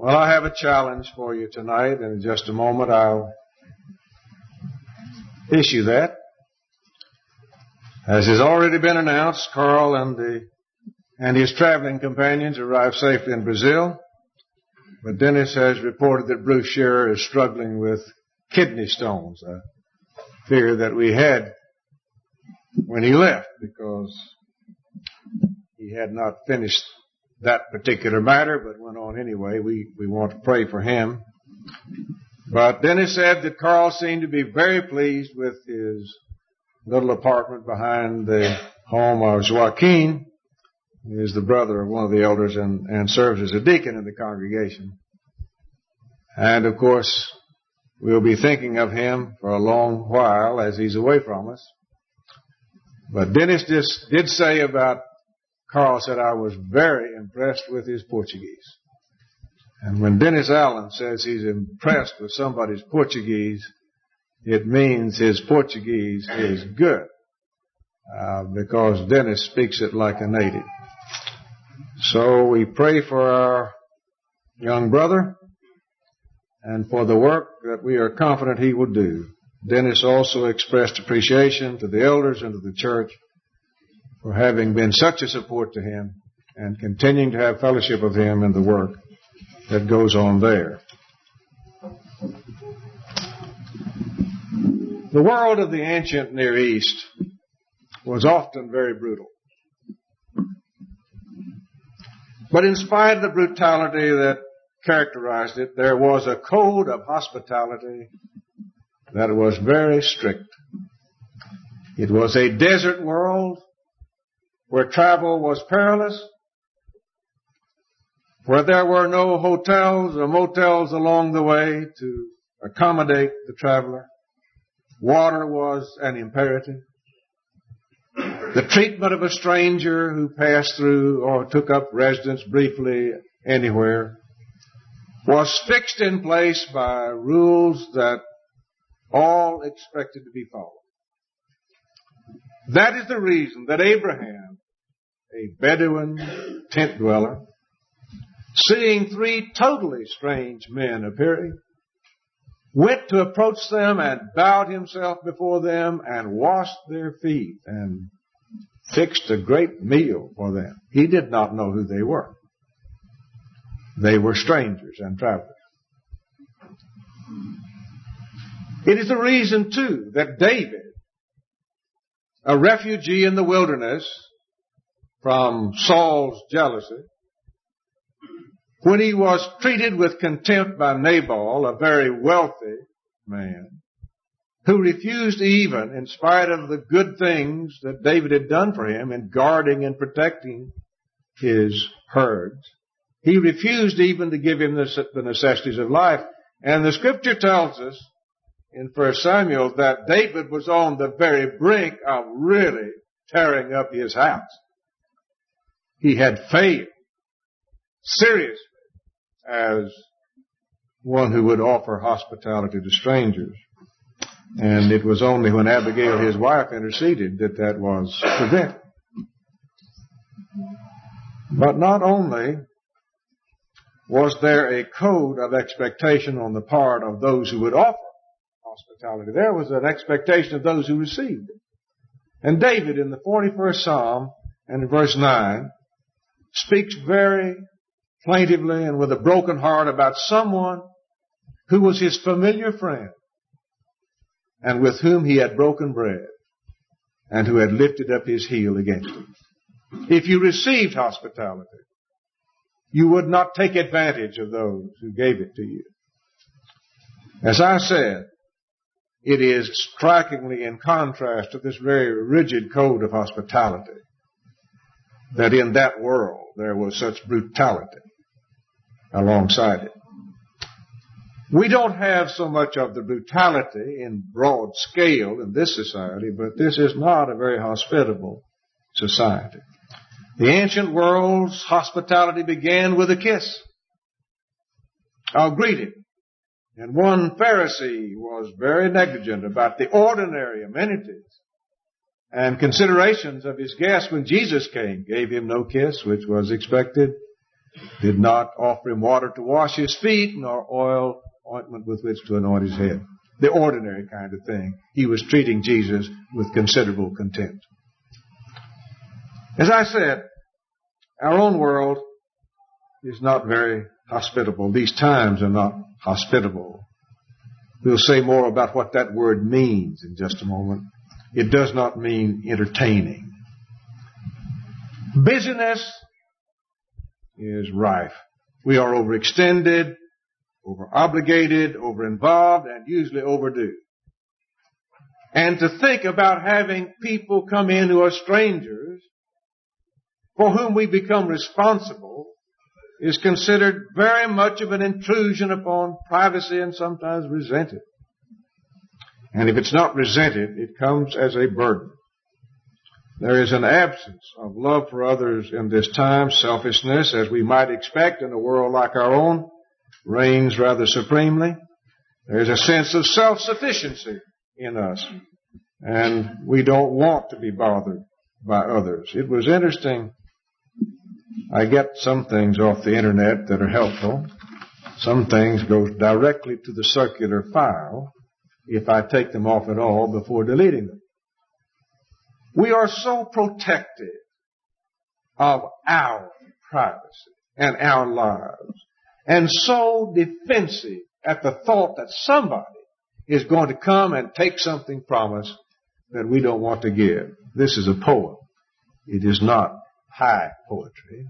Well, I have a challenge for you tonight, and in just a moment I'll issue that. As has already been announced, Carl and his traveling companions arrived safely in Brazil, but Dennis has reported that Bruce Shearer is struggling with kidney stones, a fear that we had when he left because he had not finished that particular matter, but went on anyway. We want to pray for him. But Dennis said that Carl seemed to be very pleased with his little apartment behind the home of Joaquin. He is the brother of one of the elders and serves as a deacon in the congregation. And of course, we'll be thinking of him for a long while as he's away from us. But Dennis just did say about Carl, said, I was very impressed with his Portuguese. And when Dennis Allen says he's impressed with somebody's Portuguese, it means his Portuguese is good, because Dennis speaks it like a native. So we pray for our young brother and for the work that we are confident he will do. Dennis also expressed appreciation to the elders and to the church for having been such a support to him and continuing to have fellowship with him in the work that goes on there. The world of the ancient Near East was often very brutal. But in spite of the brutality that characterized it, there was a code of hospitality that was very strict. It was a desert world where travel was perilous, where there were no hotels or motels along the way to accommodate the traveler. Water was an imperative. The treatment of a stranger who passed through or took up residence briefly anywhere was fixed in place by rules that all expected to be followed. That is the reason that Abraham, a Bedouin tent dweller, seeing three totally strange men appearing, went to approach them and bowed himself before them and washed their feet and fixed a great meal for them. He did not know who they were. They were strangers and travelers. It is the reason, too, that David, a refugee in the wilderness from Saul's jealousy, when he was treated with contempt by Nabal, a very wealthy man, who refused even, in spite of the good things that David had done for him in guarding and protecting his herds, he refused even to give him the necessities of life. And the scripture tells us in 1 Samuel that David was on the very brink of really tearing up his house. He had failed seriously as one who would offer hospitality to strangers. And it was only when Abigail, his wife, interceded that was prevented. But not only was there a code of expectation on the part of those who would offer hospitality, there was an expectation of those who received it. And David, in the 41st Psalm and in verse 9, speaks very plaintively and with a broken heart about someone who was his familiar friend and with whom he had broken bread and who had lifted up his heel against him. If you received hospitality, you would not take advantage of those who gave it to you. As I said, it is strikingly in contrast to this very rigid code of hospitality that in that world there was such brutality alongside it. We don't have so much of the brutality in broad scale in this society, but this is not a very hospitable society. The ancient world's hospitality began with a kiss, a greeting. And one Pharisee was very negligent about the ordinary amenities and considerations of his guest when Jesus came. Gave him no kiss, which was expected. did not offer him water to wash his feet, nor ointment with which to anoint his head. The ordinary kind of thing. He was treating Jesus with considerable contempt. As I said, our own world is not very hospitable. These times are not hospitable. We'll say more about what that word means in just a moment. It does not mean entertaining. Busyness is rife. We are overextended, over-obligated, over-involved, and usually overdue. And to think about having people come in who are strangers, for whom we become responsible, is considered very much of an intrusion upon privacy and sometimes resented. And if it's not resented, it comes as a burden. There is an absence of love for others in this time. Selfishness, as we might expect in a world like our own, reigns rather supremely. There's a sense of self-sufficiency in us, and we don't want to be bothered by others. It was interesting. I get some things off the internet that are helpful. Some things go directly to the circular file if I take them off at all before deleting them. We are so protective of our privacy and our lives, and so defensive at the thought that somebody is going to come and take something from us that we don't want to give. This is a poem. It is not high poetry.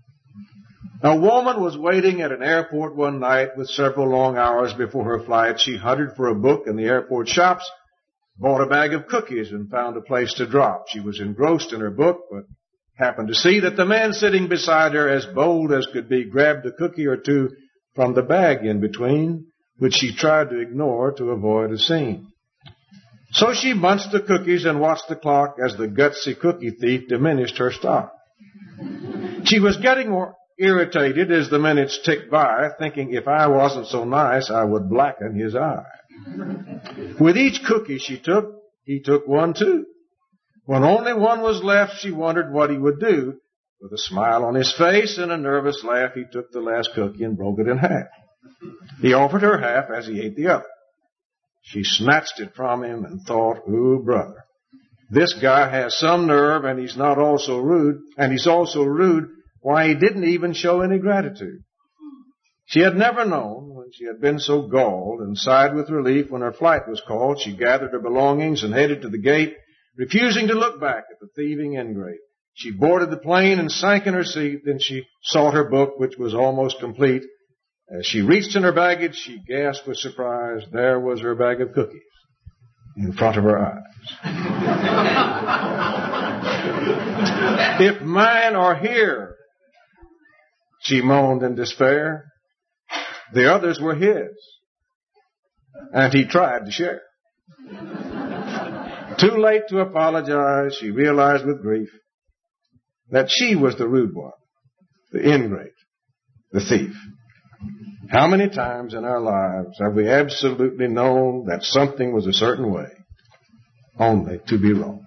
A woman was waiting at an airport one night with several long hours before her flight. She hunted for a book in the airport shops, bought a bag of cookies, and found a place to drop. She was engrossed in her book, but happened to see that the man sitting beside her, as bold as could be, grabbed a cookie or two from the bag in between, which she tried to ignore to avoid a scene. So she munched the cookies and watched the clock as the gutsy cookie thief diminished her stock. She was getting more irritated as the minutes ticked by, thinking if I wasn't so nice, I would blacken his eye. With each cookie she took, he took one too. When only one was left, she wondered what he would do. With a smile on his face and a nervous laugh, he took the last cookie and broke it in half. He offered her half as he ate the other. She snatched it from him and thought, "Ooh, brother, this guy has some nerve, and he's also rude. Why, he didn't even show any gratitude." She had never known when she had been so galled, and sighed with relief when her flight was called. She gathered her belongings and headed to the gate, refusing to look back at the thieving ingrate. She boarded the plane and sank in her seat. Then she sought her book, which was almost complete. As she reached in her baggage, she gasped with surprise. There was her bag of cookies in front of her eyes. "If mine are here," she moaned in despair. The others were his, and he tried to share. Too late to apologize, she realized with grief that she was the rude one, the ingrate, the thief. How many times in our lives have we absolutely known that something was a certain way, only to be wrong?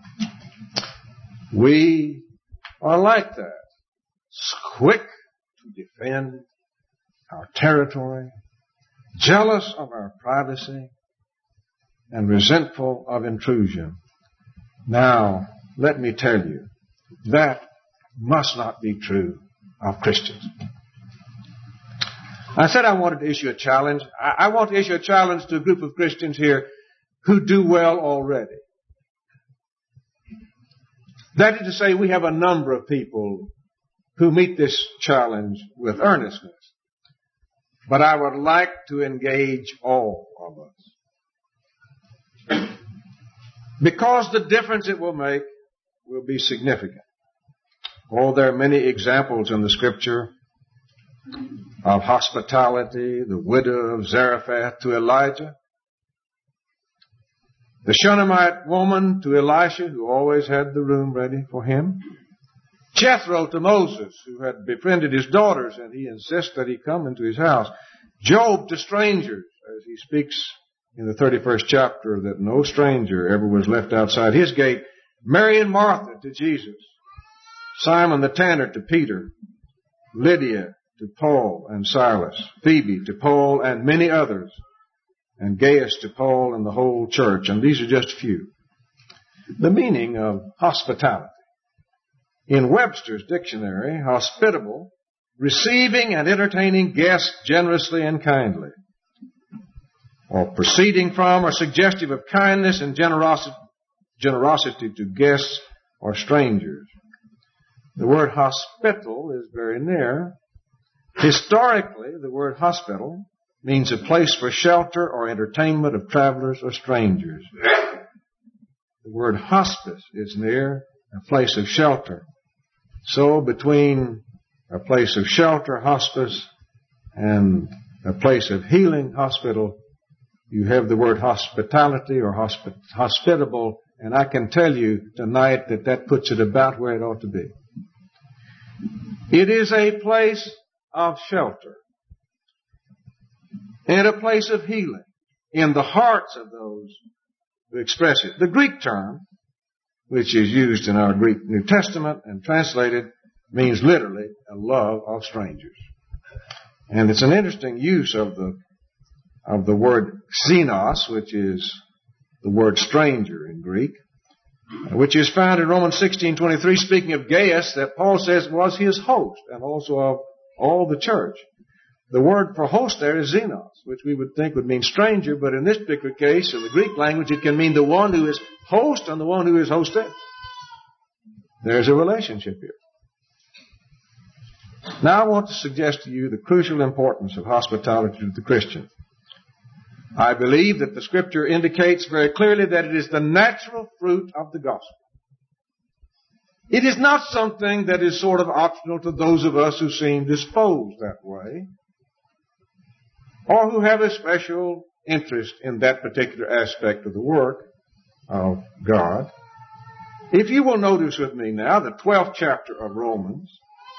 We are like that, quick to defend our territory, jealous of our privacy, and resentful of intrusion. Now, let me tell you, that must not be true of Christians. I said I wanted to issue a challenge. I want to issue a challenge to a group of Christians here who do well already. That is to say, we have a number of people who meet this challenge with earnestness. But I would like to engage all of us, because the difference it will make will be significant. Oh, there are many examples in the Scripture of hospitality. The widow of Zarephath to Elijah, the Shunammite woman to Elisha, who always had the room ready for him, Jethro to Moses, who had befriended his daughters, and he insists that he come into his house. Job to strangers, as he speaks in the 31st chapter, that no stranger ever was left outside his gate. Mary and Martha to Jesus. Simon the tanner to Peter. Lydia to Paul and Silas, Phoebe to Paul and many others, and Gaius to Paul and the whole church. And these are just a few. The meaning of hospitality. In Webster's dictionary, hospitable, receiving and entertaining guests generously and kindly, or proceeding from or suggestive of kindness and generosity to guests or strangers. The word hospital is very near. Historically, the word hospital means a place for shelter or entertainment of travelers or strangers. The word hospice is near a place of shelter. So between a place of shelter, hospice, and a place of healing, hospital, you have the word hospitality or hospitable, and I can tell you tonight that puts it about where it ought to be. It is a place of shelter and a place of healing in the hearts of those who express it. The Greek term, which is used in our Greek New Testament and translated, means literally a love of strangers. And it's an interesting use of the word xenos, which is the word stranger in Greek, which is found in Romans 16:23, speaking of Gaius, that Paul says was his host, and also of all the church. The word for host there is xenos, which we would think would mean stranger, but in this particular case, in the Greek language, it can mean the one who is host and the one who is hosted. There's a relationship here. Now I want to suggest to you the crucial importance of hospitality to the Christian. I believe that the Scripture indicates very clearly that it is the natural fruit of the gospel. It is not something that is sort of optional to those of us who seem disposed that way, or who have a special interest in that particular aspect of the work of God. If you will notice with me now the 12th chapter of Romans,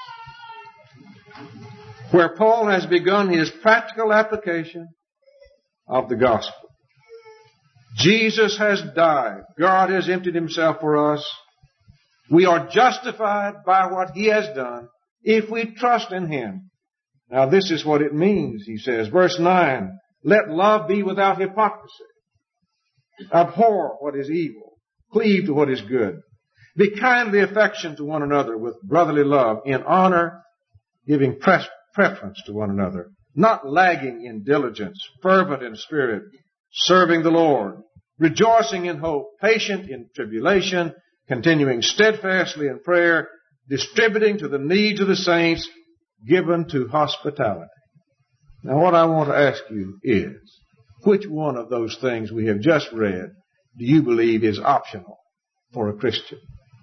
where Paul has begun his practical application of the gospel. Jesus has died. God has emptied himself for us. We are justified by what he has done if we trust in him. Now this is what it means, he says. Verse 9, let love be without hypocrisy. Abhor what is evil. Cleave to what is good. Be kindly affectioned to one another with brotherly love, in honor, giving preference to one another, not lagging in diligence, fervent in spirit, serving the Lord, rejoicing in hope, patient in tribulation, continuing steadfastly in prayer, distributing to the needs of the saints, given to hospitality. Now what I want to ask you is, which one of those things we have just read do you believe is optional for a Christian?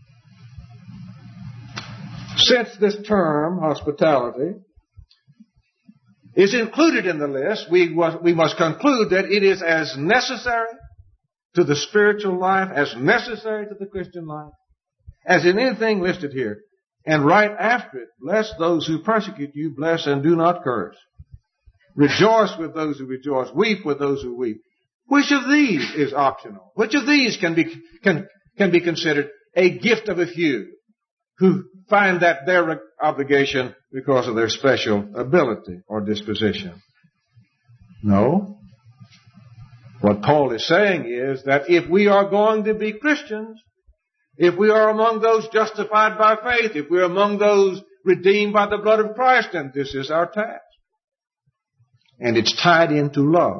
Since this term, hospitality, is included in the list, we must conclude that it is as necessary to the spiritual life, as necessary to the Christian life, as in anything listed here. And right after it, bless those who persecute you, bless and do not curse. Rejoice with those who rejoice, weep with those who weep. Which of these is optional? Which of these can be considered a gift of a few who find that their obligation because of their special ability or disposition? No. What Paul is saying is that if we are going to be Christians, if we are among those justified by faith, if we are among those redeemed by the blood of Christ, then this is our task. And it's tied into love.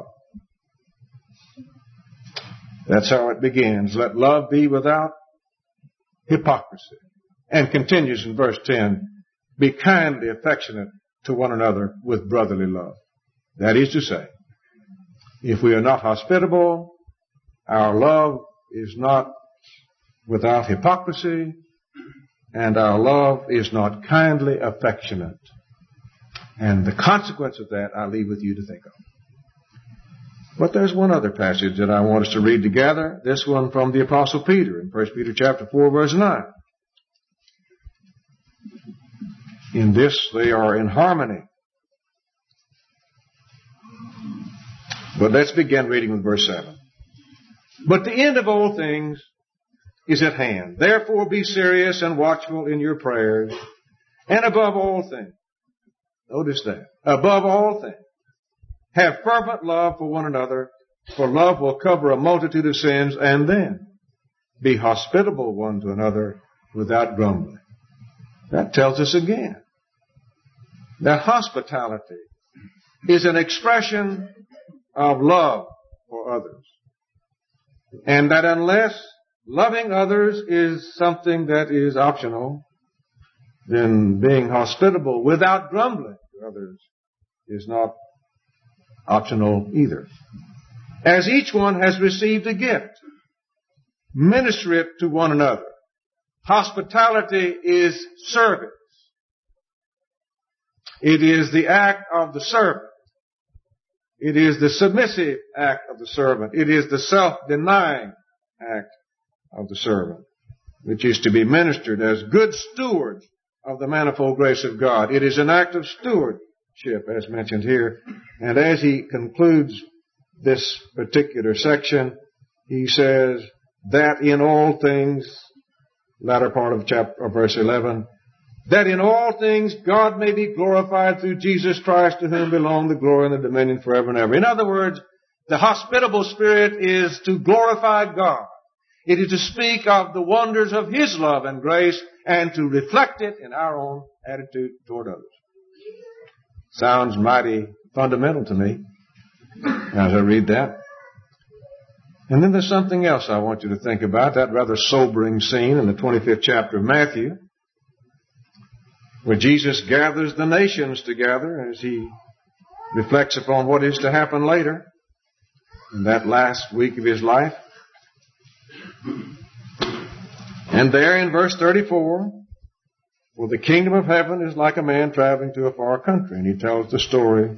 That's how it begins. Let love be without hypocrisy. And continues in verse 10, be kindly affectionate to one another with brotherly love. That is to say, if we are not hospitable, our love is not without hypocrisy, and our love is not kindly affectionate. And the consequence of that I leave with you to think of. But there's one other passage that I want us to read together, this one from the Apostle Peter in 1 Peter chapter 4, verse 9. In this they are in harmony. But let's begin reading with verse 7. But the end of all things is at hand. Therefore be serious and watchful in your prayers, and above all things, notice that, above all things, have fervent love for one another, for love will cover a multitude of sins, and then be hospitable one to another without grumbling. That tells us again that hospitality is an expression of love for others. And that unless loving others is something that is optional, then being hospitable without grumbling to others is not optional either. As each one has received a gift, minister it to one another. Hospitality is service. It is the act of the servant. It is the submissive act of the servant. It is the self-denying act of the servant, which is to be ministered as good stewards of the manifold grace of God. It is an act of stewardship, as mentioned here. And as he concludes this particular section, he says that in all things, latter part of verse 11, that in all things God may be glorified through Jesus Christ, to whom belong the glory and the dominion forever and ever. In other words, the hospitable spirit is to glorify God. It is to speak of the wonders of His love and grace and to reflect it in our own attitude toward others. Sounds mighty fundamental to me as I read that. And then there's something else I want you to think about, that rather sobering scene in the 25th chapter of Matthew, where Jesus gathers the nations together as He reflects upon what is to happen later in that last week of His life. And there in verse 34, well, the kingdom of heaven is like a man traveling to a far country. And He tells the story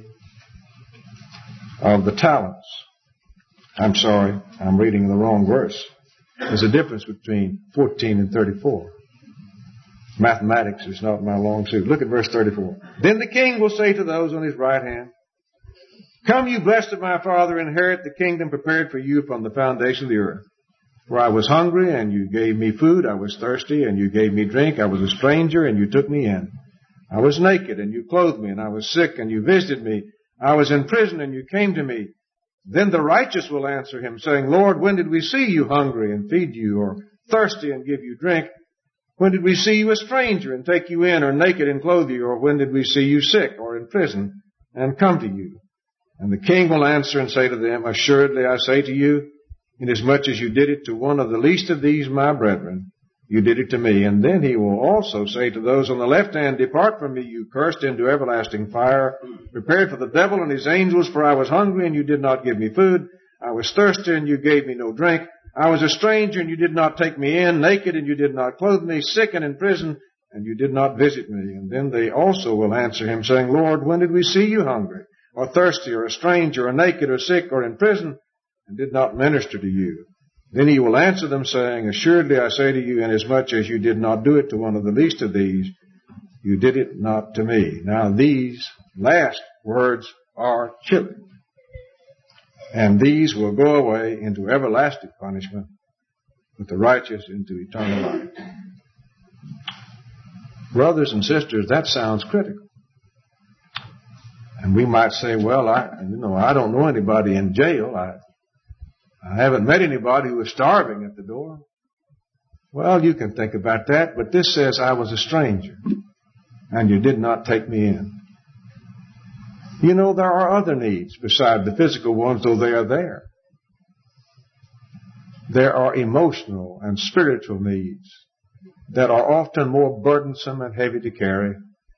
of the talents. I'm sorry, I'm reading the wrong verse. There's a difference between 14 and 34. Mathematics is not my long suit. Look at verse 34. Then the king will say to those on his right hand, "Come, you blessed of my Father, inherit the kingdom prepared for you from the foundation of the earth. For I was hungry, and you gave me food. I was thirsty, and you gave me drink. I was a stranger, and you took me in. I was naked, and you clothed me, and I was sick, and you visited me. I was in prison, and you came to me." Then the righteous will answer him, saying, "Lord, when did we see you hungry and feed you, or thirsty and give you drink? When did we see you a stranger and take you in, or naked and clothe you? Or when did we see you sick or in prison and come to you?" And the king will answer and say to them, "Assuredly I say to you, inasmuch as you did it to one of the least of these my brethren, you did it to me." And then he will also say to those on the left hand, "Depart from me, you cursed, into everlasting fire, prepared for the devil and his angels. For I was hungry, and you did not give me food. I was thirsty, and you gave me no drink. I was a stranger, and you did not take me in, naked, and you did not clothe me, sick and in prison, and you did not visit me." And then they also will answer him, saying, "Lord, when did we see you hungry, or thirsty, or a stranger, or naked, or sick, or in prison, and did not minister to you?" Then he will answer them, saying, "Assuredly I say to you, inasmuch as you did not do it to one of the least of these, you did it not to me." Now these last words are chilling. And these will go away into everlasting punishment, but the righteous into eternal life. Brothers and sisters, that sounds critical. And we might say, well, I don't know anybody in jail. I haven't met anybody who was starving at the door. Well, you can think about that, but this says I was a stranger, and you did not take me in. You know, there are other needs beside the physical ones, though they are there. There are emotional and spiritual needs that are often more burdensome and heavy to carry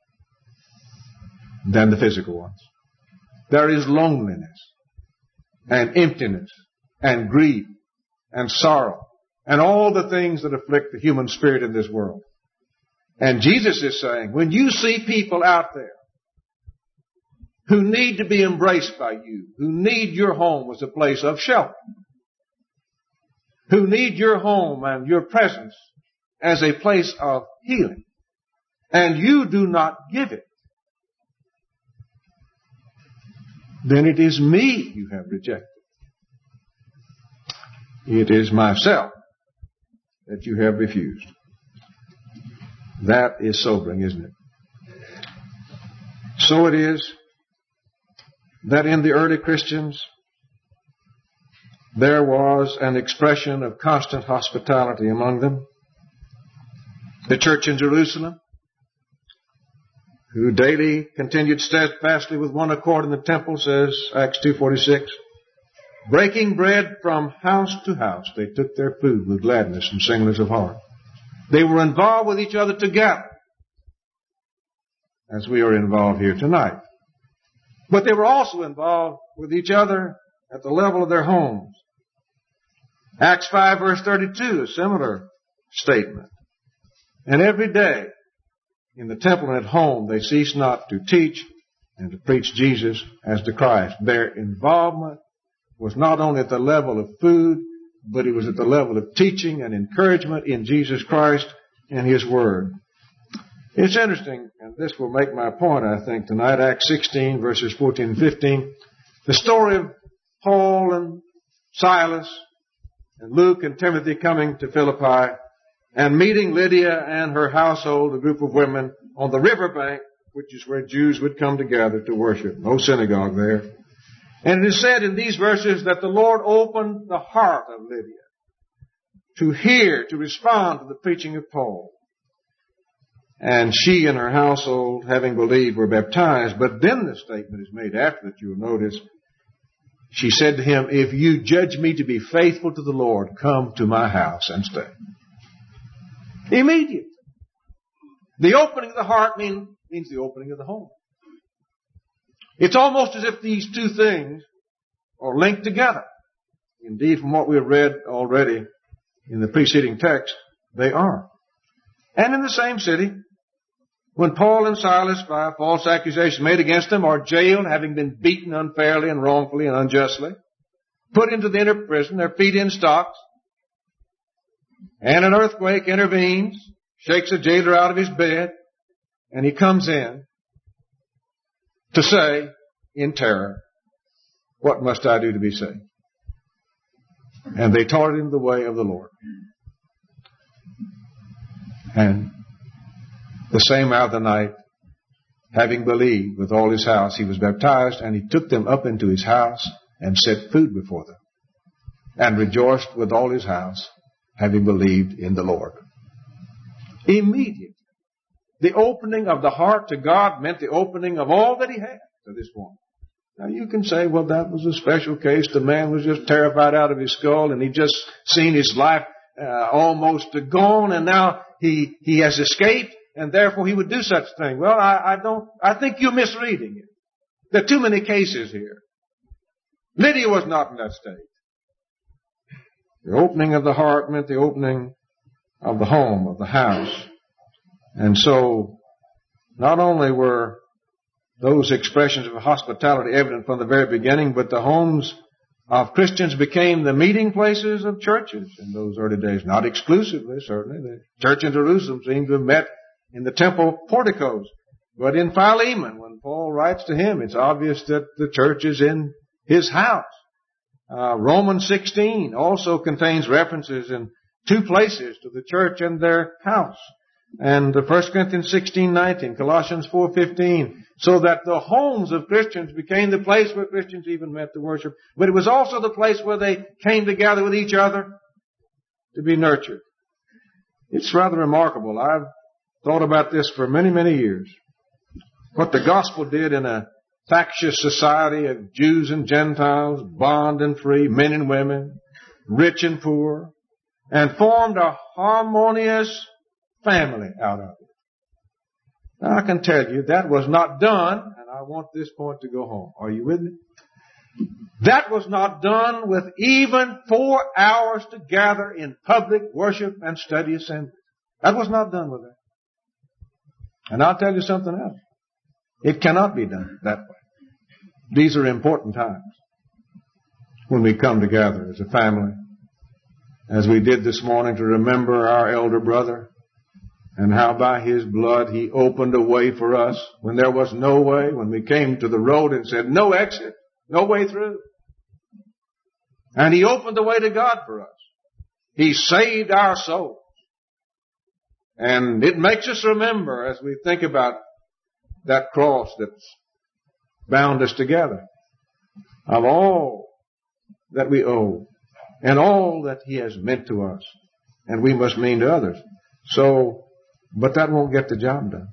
than the physical ones. There is loneliness and emptiness and grief and sorrow and all the things that afflict the human spirit in this world. And Jesus is saying, when you see people out there who need to be embraced by you, who need your home as a place of shelter, who need your home and your presence as a place of healing, and you do not give it, then it is me you have rejected. It is myself that you have refused. That is sobering, isn't it? So it is that in the early Christians, there was an expression of constant hospitality among them. The church in Jerusalem, who daily continued steadfastly with one accord in the temple, says Acts 2:46, breaking bread from house to house, they took their food with gladness and singleness of heart. They were involved with each other together, as we are involved here tonight. But they were also involved with each other at the level of their homes. Acts 5 verse 32, a similar statement. And every day in the temple and at home they ceased not to teach and to preach Jesus as the Christ. Their involvement was not only at the level of food, but it was at the level of teaching and encouragement in Jesus Christ and His Word. It's interesting, and this will make my point, I think, tonight, Acts 16, verses 14 and 15. The story of Paul and Silas and Luke and Timothy coming to Philippi and meeting Lydia and her household, a group of women, on the riverbank, which is where Jews would come together to worship. No synagogue there. And it is said in these verses that the Lord opened the heart of Lydia to hear, to respond to the preaching of Paul. And she and her household, having believed, were baptized. But then the statement is made after that, you'll notice. She said to him, if you judge me to be faithful to the Lord, come to my house and stay. Immediate. The opening of the heart means the opening of the home. It's almost as if these two things are linked together. Indeed, from what we have read already in the preceding text, they are. And in the same city, when Paul and Silas, by false accusation made against them, are jailed, having been beaten unfairly and wrongfully and unjustly, put into the inner prison, their feet in stocks, and an earthquake intervenes, shakes the jailer out of his bed, and he comes in to say, in terror, what must I do to be saved? And they taught him the way of the Lord. And the same hour of the night, having believed with all his house, he was baptized, and he took them up into his house and set food before them, and rejoiced with all his house, having believed in the Lord. Immediately, the opening of the heart to God meant the opening of all that he had to this woman. Now you can say, well, that was a special case. The man was just terrified out of his skull, and he just seen his life almost gone, and now he has escaped, and therefore he would do such a thing. Well, I think you're misreading it. There are too many cases here. Lydia was not in that state. The opening of the heart meant the opening of the home, of the house. And so, not only were those expressions of hospitality evident from the very beginning, but the homes of Christians became the meeting places of churches in those early days. Not exclusively, certainly. The church in Jerusalem seemed to have met in the temple porticos. But in Philemon, when Paul writes to him, it's obvious that the church is in his house. Romans 16 also contains references in two places to the church and their house. And 1 Corinthians 16:19, Colossians 4:15, so that the homes of Christians became the place where Christians even met to worship. But it was also the place where they came together with each other to be nurtured. It's rather remarkable. I've thought about this for many, many years. What the gospel did in a factious society of Jews and Gentiles, bond and free, men and women, rich and poor, and formed a harmonious family out of it. Now, I can tell you that was not done, and I want this point to go home. Are you with me? That was not done with even 4 hours together in public worship and study assembly. That was not done with that. And I'll tell you something else. It cannot be done that way. These are important times when we come together as a family, as we did this morning to remember our elder brother and how by his blood he opened a way for us when there was no way, when we came to the road and said, no exit, no way through. And he opened the way to God for us. He saved our souls. And it makes us remember as we think about that cross that's bound us together, of all that we owe and all that He has meant to us, and we must mean to others. So, but that won't get the job done.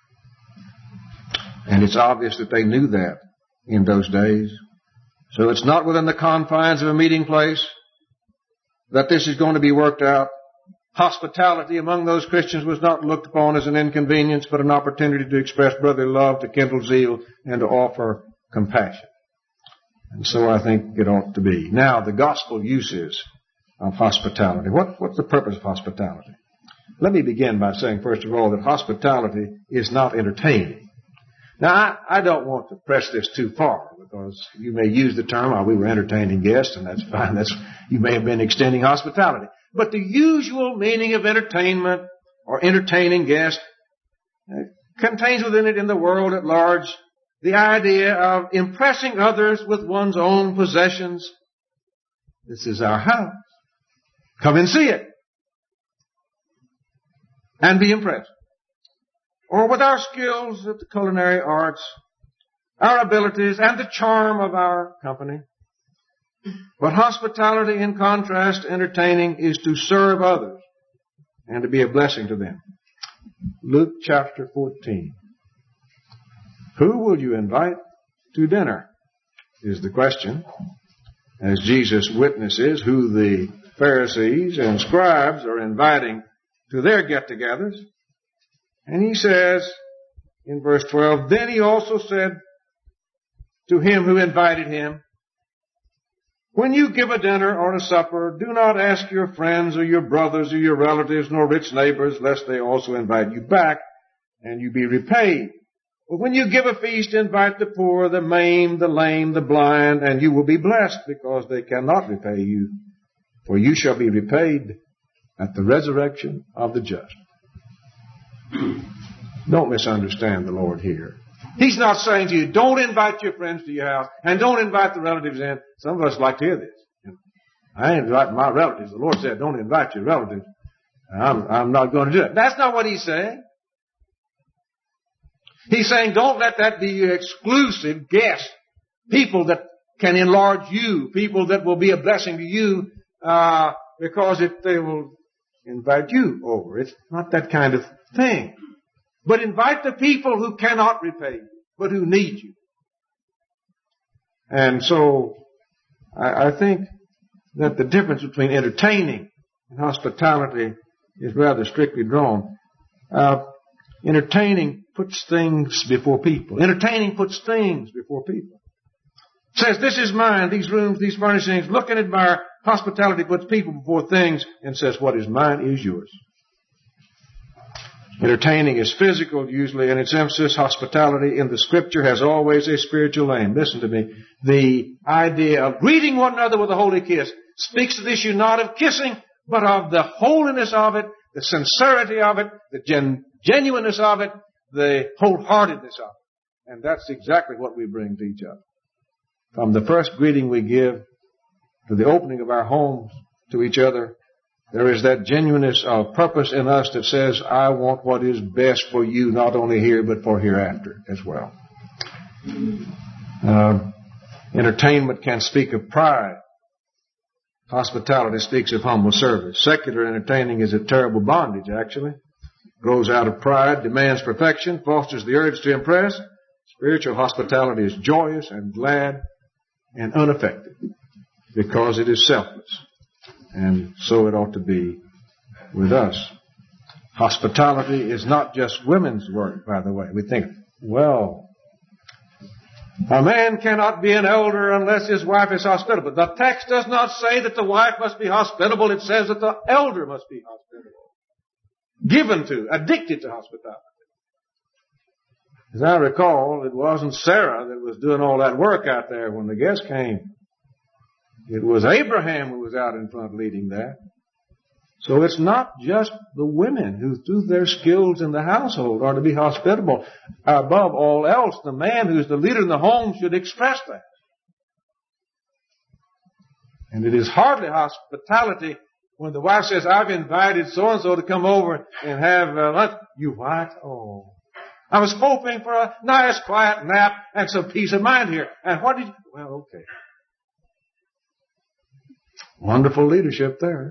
And it's obvious that they knew that in those days. So it's not within the confines of a meeting place that this is going to be worked out. Hospitality among those Christians was not looked upon as an inconvenience, but an opportunity to express brotherly love, to kindle zeal, and to offer compassion. And so I think it ought to be. Now, the gospel uses of hospitality. What's the purpose of hospitality? Let me begin by saying, first of all, that hospitality is not entertaining. Now, I don't want to press this too far, because you may use the term, we were entertaining guests, and that's fine. You may have been extending hospitality. But the usual meaning of entertainment or entertaining guests contains within it, in the world at large, the idea of impressing others with one's own possessions. This is our house. Come and see it. And be impressed. Or with our skills at the culinary arts, our abilities, and the charm of our company. But hospitality, in contrast to entertaining, is to serve others and to be a blessing to them. Luke chapter 14. Who will you invite to dinner? Is the question. As Jesus witnesses who the Pharisees and scribes are inviting to their get-togethers. And He says in verse 12, then He also said to him who invited Him, when you give a dinner or a supper, do not ask your friends or your brothers or your relatives nor rich neighbors, lest they also invite you back and you be repaid. But when you give a feast, invite the poor, the maimed, the lame, the blind, and you will be blessed, because they cannot repay you, for you shall be repaid at the resurrection of the just. Don't misunderstand the Lord here. He's not saying to you, don't invite your friends to your house, and don't invite the relatives in. Some of us like to hear this. I ain't inviting my relatives. The Lord said, don't invite your relatives. I'm not going to do it. That's not what He's saying. He's saying, don't let that be your exclusive guest. People that can enlarge you. People that will be a blessing to you, because they will invite you over. It's not that kind of thing. But invite the people who cannot repay you, but who need you. And so, I think that the difference between entertaining and hospitality is rather strictly drawn. Entertaining puts things before people. Entertaining puts things before people. It says, this is mine, these rooms, these furnishings. Look and admire. Hospitality puts people before things and says, what is mine is yours. Entertaining is physical usually, and its emphasis, hospitality, in the Scripture has always a spiritual aim. Listen to me. The idea of greeting one another with a holy kiss speaks to the issue not of kissing, but of the holiness of it, the sincerity of it, the genuineness of it, the wholeheartedness of it. And that's exactly what we bring to each other. From the first greeting we give to the opening of our homes to each other, there is that genuineness of purpose in us that says, I want what is best for you, not only here, but for hereafter as well. Entertainment can speak of pride. Hospitality speaks of humble service. Secular entertaining is a terrible bondage, actually. Grows out of pride, demands perfection, fosters the urge to impress. Spiritual hospitality is joyous and glad and unaffected because it is selfless. And so it ought to be with us. Hospitality is not just women's work, by the way. We think, well, a man cannot be an elder unless his wife is hospitable. The text does not say that the wife must be hospitable. It says that the elder must be hospitable. Given to, addicted to hospitality. As I recall, it wasn't Sarah that was doing all that work out there when the guests came. It was Abraham who was out in front leading that. So it's not just the women who, through their skills in the household, are to be hospitable. Above all else, the man who's the leader in the home should express that. And it is hardly hospitality when the wife says, I've invited so-and-so to come over and have lunch. You what? Oh, I was hoping for a nice quiet nap and some peace of mind here. And what did you... Well, okay. Wonderful leadership there.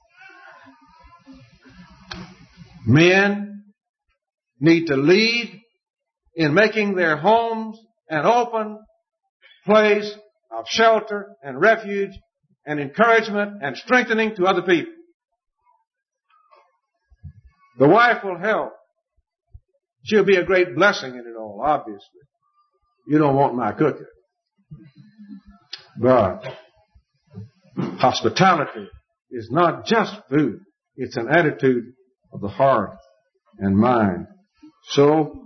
Men need to lead in making their homes an open place of shelter and refuge and encouragement and strengthening to other people. The wife will help. She'll be a great blessing in it all, obviously. You don't want my cooking. But hospitality is not just food. It's an attitude of the heart and mind. So,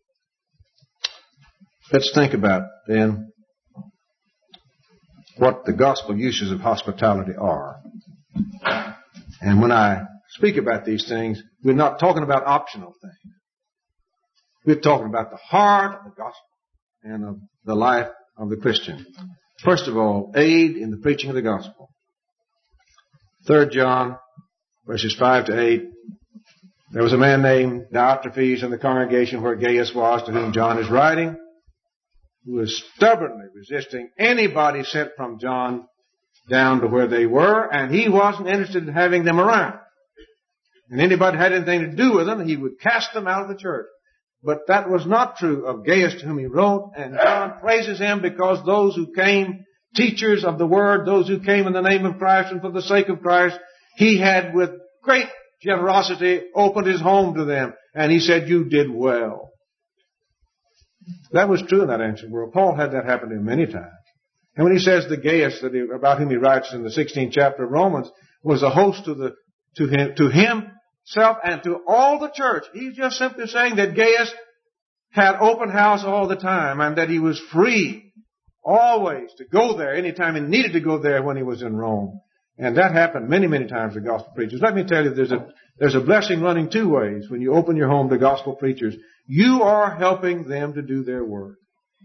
let's think about then what the gospel uses of hospitality are. And when I speak about these things, we're not talking about optional things. We're talking about the heart of the gospel and of the life of the Christian. First of all, aid in the preaching of the gospel. 3 John, verses 5 to 8. There was a man named Diotrephes in the congregation where Gaius was, to whom John is writing, who was stubbornly resisting anybody sent from John down to where they were, and he wasn't interested in having them around. And anybody had anything to do with them, he would cast them out of the church. But that was not true of Gaius, to whom he wrote, and John praises him because those who came, teachers of the word, those who came in the name of Christ and for the sake of Christ, he had with great generosity opened his home to them. And he said, you did well. That was true in that ancient world. Paul had that happen to him many times. And when he says the Gaius, about whom he writes in the 16th chapter of Romans, was a host to himself and to all the church. He's just simply saying that Gaius had open house all the time and that he was free always to go there anytime he needed to go there when he was in Rome. And that happened many, many times to gospel preachers. Let me tell you, there's a blessing running two ways when you open your home to gospel preachers. You are helping them to do their work.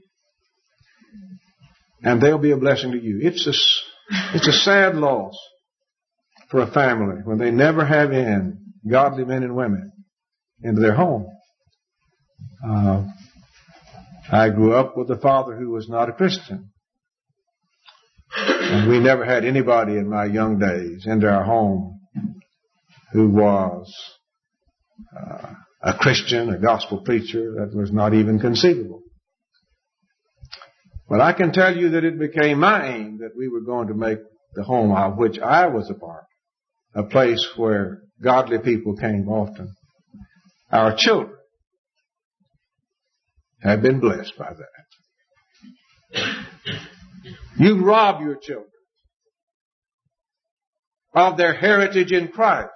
And they'll be a blessing to you. It's a sad loss for a family when they never have in godly men and women into their home. I grew up with a father who was not a Christian. And we never had anybody in my young days into our home who was a Christian, a gospel preacher. That was not even conceivable. But I can tell you that it became my aim that we were going to make the home of which I was a part a place where godly people came often. Our children have been blessed by that. You rob your children of their heritage in Christ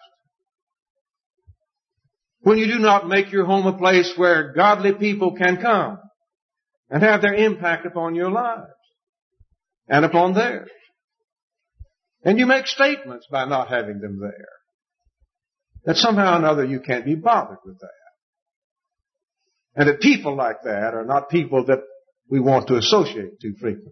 when you do not make your home a place where godly people can come and have their impact upon your lives and upon theirs. And you make statements by not having them there. That somehow or another you can't be bothered with that. And that people like that are not people that we want to associate too frequently.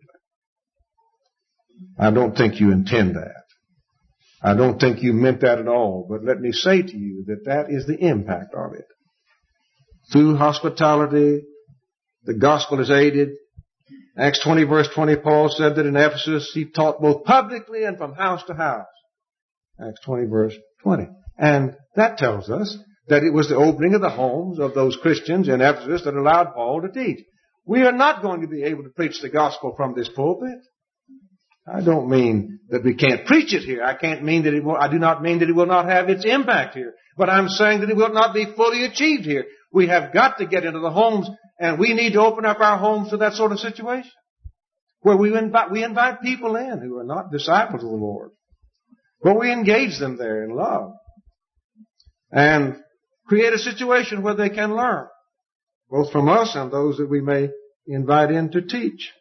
I don't think you intend that. I don't think you meant that at all. But let me say to you that that is the impact of it. Through hospitality, the gospel is aided. Acts 20 verse 20, Paul said that in Ephesus he taught both publicly and from house to house. Acts 20 verse 20. And that tells us that it was the opening of the homes of those Christians in Ephesus that allowed Paul to teach. We are not going to be able to preach the gospel from this pulpit. I don't mean that we can't preach it here. I do not mean that it will not have its impact here. But I'm saying that it will not be fully achieved here. We have got to get into the homes, and we need to open up our homes to that sort of situation. Where we invite people in who are not disciples of the Lord. But we engage them there in love. And create a situation where they can learn. Both from us and those that we may invite in to teach.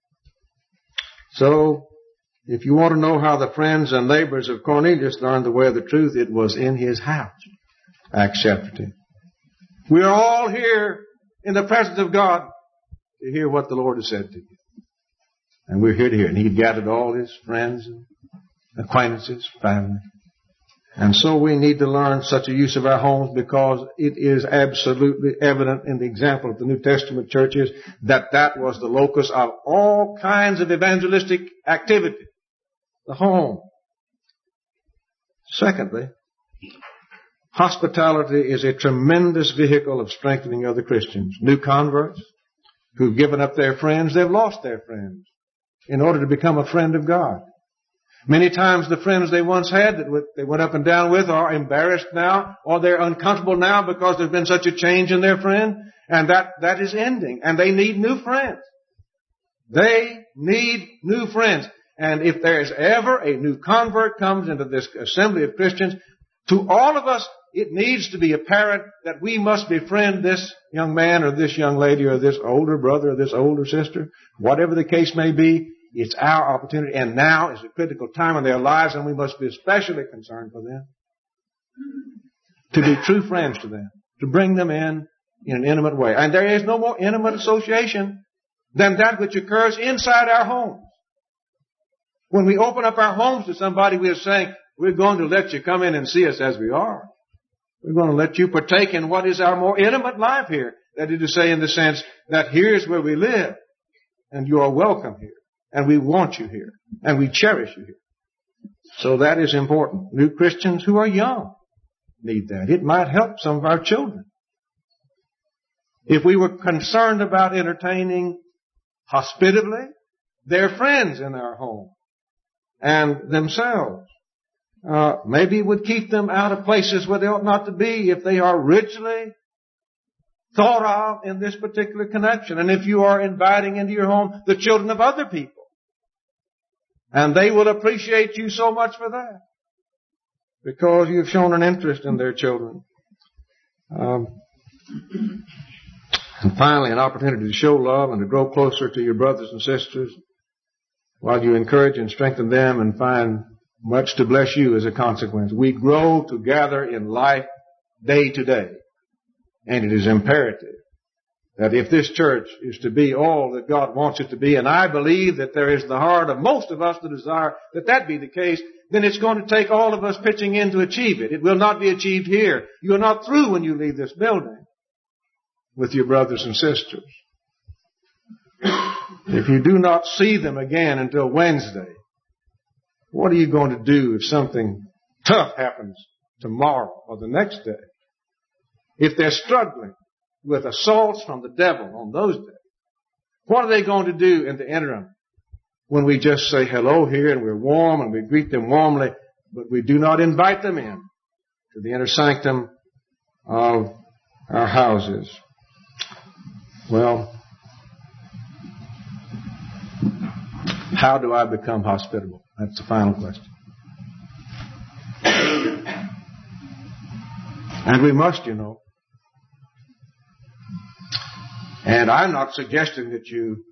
So, if you want to know how the friends and neighbors of Cornelius learned the way of the truth, it was in his house. Acts chapter 10. We are all here in the presence of God to hear what the Lord has said to you. And we're here to hear. And he gathered all his friends and acquaintances, family. And so we need to learn such a use of our homes, because it is absolutely evident in the example of the New Testament churches that that was the locus of all kinds of evangelistic activity. The home. Secondly, hospitality is a tremendous vehicle of strengthening other Christians. New converts who've given up their friends, they've lost their friends in order to become a friend of God. Many times the friends they once had that they went up and down with are embarrassed now, or they're uncomfortable now because there's been such a change in their friend, and that is ending, and they need new friends. They need new friends. And if there's ever a new convert comes into this assembly of Christians, to all of us, it needs to be apparent that we must befriend this young man or this young lady or this older brother or this older sister, whatever the case may be. It's our opportunity, and now is a critical time in their lives, and we must be especially concerned for them. To be true friends to them. To bring them in an intimate way. And there is no more intimate association than that which occurs inside our homes. When we open up our homes to somebody, we are saying, we're going to let you come in and see us as we are. We're going to let you partake in what is our more intimate life here. That is to say, in the sense that here's where we live, and you are welcome here. And we want you here. And we cherish you here. So that is important. New Christians who are young need that. It might help some of our children. If we were concerned about entertaining hospitably their friends in our home and themselves, maybe it would keep them out of places where they ought not to be if they are richly thought of in this particular connection. And if you are inviting into your home the children of other people, and they will appreciate you so much for that, because you've shown an interest in their children. And finally, an opportunity to show love and to grow closer to your brothers and sisters while you encourage and strengthen them and find much to bless you as a consequence. We grow together in life day to day. And it is imperative that if this church is to be all that God wants it to be, and I believe that there is in the heart of most of us the desire that that be the case, then it's going to take all of us pitching in to achieve it. It will not be achieved here. You are not through when you leave this building with your brothers and sisters. If you do not see them again until Wednesday, what are you going to do if something tough happens tomorrow or the next day? If they're struggling with assaults from the devil on those days, what are they going to do in the interim when we just say hello here and we're warm and we greet them warmly, but we do not invite them in to the inner sanctum of our houses? Well, how do I become hospitable? That's the final question. And we must, you know. And I'm not suggesting that you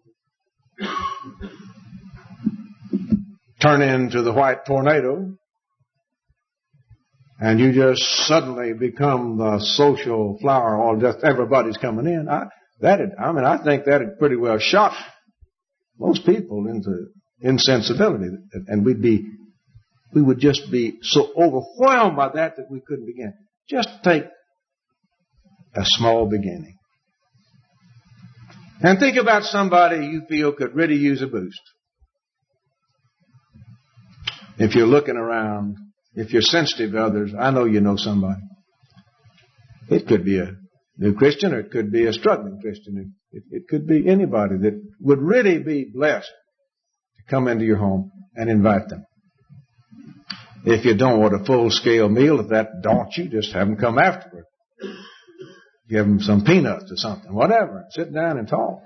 turn into the white tornado and you just suddenly become the social flower, or just everybody's coming in. I think that'd pretty well shock most people into insensibility, and we would just be so overwhelmed by that we couldn't begin. Just take a small beginning. And think about somebody you feel could really use a boost. If you're looking around, if you're sensitive to others, I know you know somebody. It could be a new Christian, or it could be a struggling Christian. It could be anybody that would really be blessed to come into your home and invite them. If you don't want a full-scale meal, if that daunts you, just have them come afterward. Give them some peanuts or something, whatever. Sit down and talk.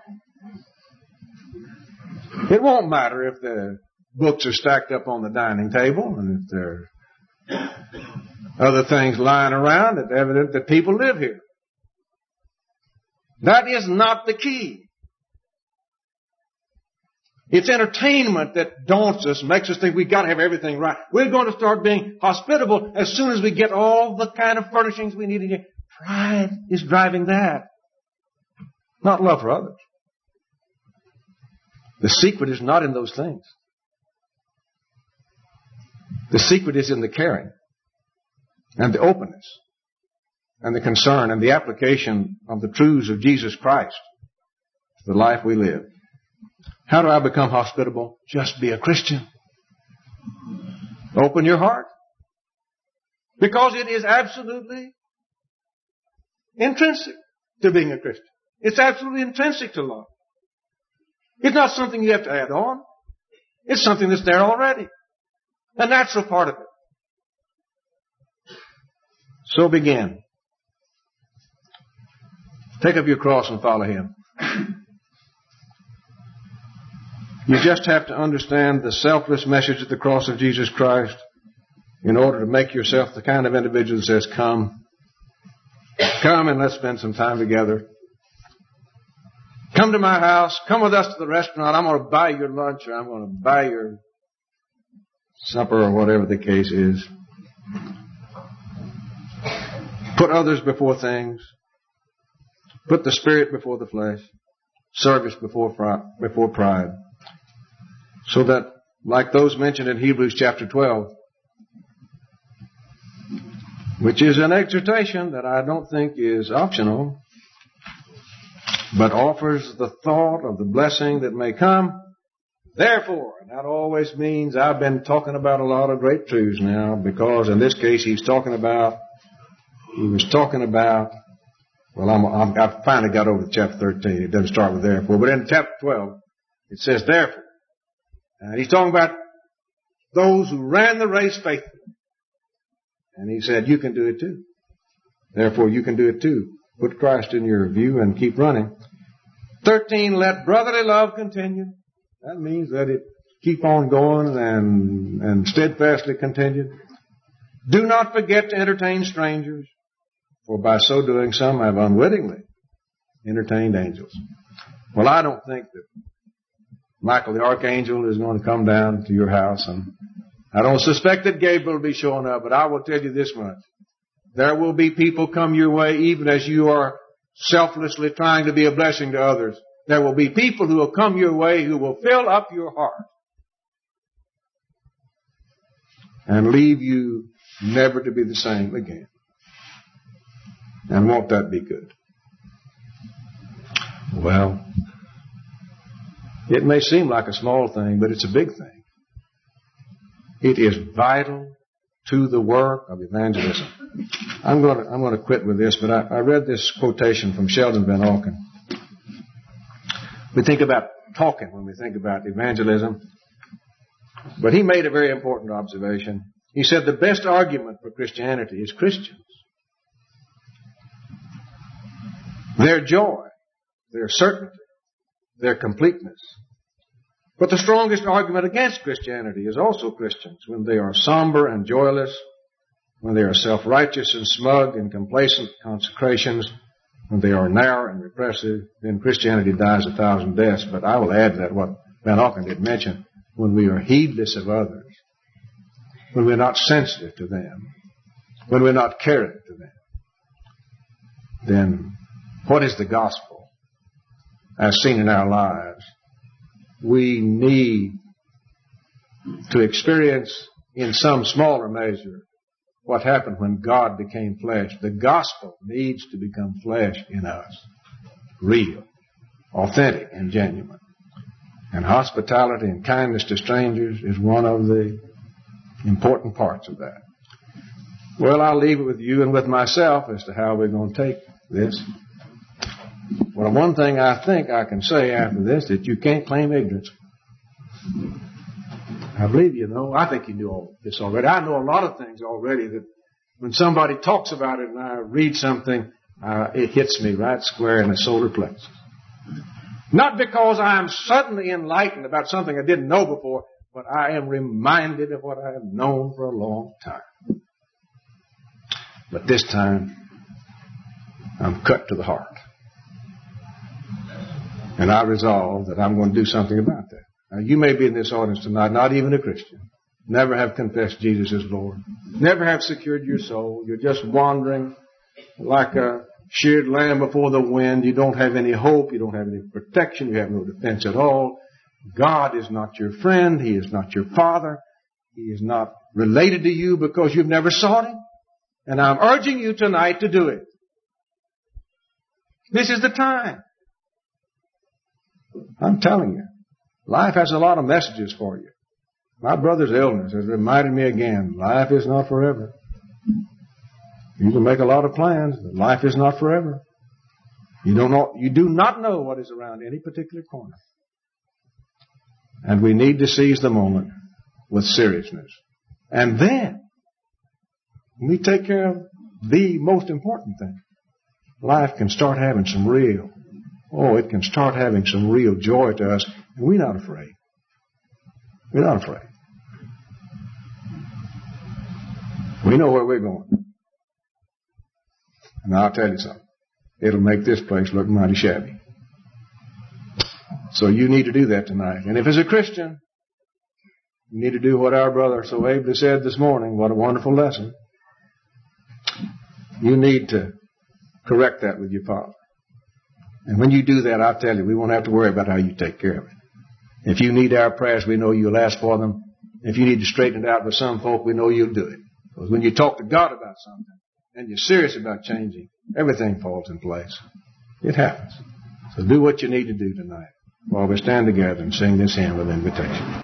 It won't matter if the books are stacked up on the dining table and if there are other things lying around. It's evident that people live here. That is not the key. It's entertainment that daunts us, makes us think we've got to have everything right. We're going to start being hospitable as soon as we get all the kind of furnishings we need in here. Pride is driving that, not love for others. The secret is not in those things. The secret is in the caring. and the openness and the concern and the application of the truths of Jesus Christ to the life we live. How do I become hospitable? Just be a Christian. Open your heart. Because it is absolutely intrinsic to being a Christian. It's absolutely intrinsic to love. It's not something you have to add on. It's something that's there already. A natural part of it. So begin. Take up your cross and follow Him. You just have to understand the selfless message of the cross of Jesus Christ in order to make yourself the kind of individual that says, come and let's spend some time together. Come to my house. Come with us to the restaurant. I'm going to buy your lunch, or I'm going to buy your supper, or whatever the case is. Put others before things. Put the spirit before the flesh. Service before pride. So that, like those mentioned in Hebrews chapter 12, which is an exhortation that I don't think is optional, but offers the thought of the blessing that may come. Therefore, and that always means I've been talking about a lot of great truths now, because in this case he was talking about, well, I finally got over to chapter 13. It doesn't start with therefore, but in chapter 12, it says therefore. And he's talking about those who ran the race faithfully. And he said, you can do it too. Therefore, you can do it too. Put Christ in your view and keep running. 13, let brotherly love continue. That means let it keep on going and steadfastly continue. Do not forget to entertain strangers, for by so doing some have unwittingly entertained angels. Well, I don't think that Michael the Archangel is going to come down to your house, and I don't suspect that Gabriel will be showing up, but I will tell you this much. There will be people come your way even as you are selflessly trying to be a blessing to others. There will be people who will come your way who will fill up your heart and leave you never to be the same again. And won't that be good? Well, it may seem like a small thing, but it's a big thing. It is vital to the work of evangelism. I'm going to quit with this, but I read this quotation from Sheldon Van Auken. We think about talking when we think about evangelism, but he made a very important observation. He said the best argument for Christianity is Christians. Their joy, their certainty, their completeness. But the strongest argument against Christianity is also Christians when they are somber and joyless, when they are self-righteous and smug and complacent consecrations, when they are narrow and repressive, then Christianity dies 1,000 deaths. But I will add that what Van Auken did mention, when we are heedless of others, when we're not sensitive to them, when we're not caring to them, then what is the gospel as seen in our lives? We need to experience in some smaller measure what happened when God became flesh. The gospel needs to become flesh in us. Real, authentic, and genuine. And hospitality and kindness to strangers is one of the important parts of that. Well, I'll leave it with you and with myself as to how we're going to take this. Well, one thing I think I can say after this, that you can't claim ignorance. I believe you know. I think you knew all this already. I know a lot of things already that when somebody talks about it and I read something, it hits me right square in the solar plexus. Not because I am suddenly enlightened about something I didn't know before, but I am reminded of what I have known for a long time. But this time, I'm cut to the heart. And I resolve that I'm going to do something about that. Now, you may be in this audience tonight, not even a Christian. Never have confessed Jesus as Lord. Never have secured your soul. You're just wandering like a sheared lamb before the wind. You don't have any hope. You don't have any protection. You have no defense at all. God is not your friend. He is not your father. He is not related to you because you've never sought Him. And I'm urging you tonight to do it. This is the time. I'm telling you, life has a lot of messages for you. My brother's illness has reminded me again, life is not forever. You can make a lot of plans, but life is not forever. You do not know what is around any particular corner. And we need to seize the moment with seriousness. And then, we take care of the most important thing. Life can start having some real joy to us. And we're not afraid. We're not afraid. We know where we're going. And I'll tell you something. It'll make this place look mighty shabby. So you need to do that tonight. And if as a Christian, you need to do what our brother so ably said this morning. What a wonderful lesson. You need to correct that with your Father. And when you do that, I'll tell you, we won't have to worry about how you take care of it. If you need our prayers, we know you'll ask for them. If you need to straighten it out with some folk, we know you'll do it. Because when you talk to God about something, and you're serious about changing, everything falls in place. It happens. So do what you need to do tonight while we stand together and sing this hymn of invitation.